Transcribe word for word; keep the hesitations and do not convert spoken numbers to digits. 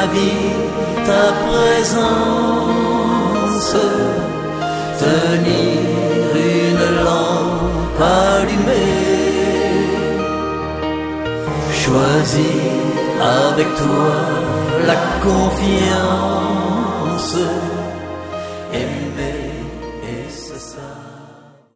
vie, ta présence, tenir une lampe allumée, choisis avec toi la confiance, aimer.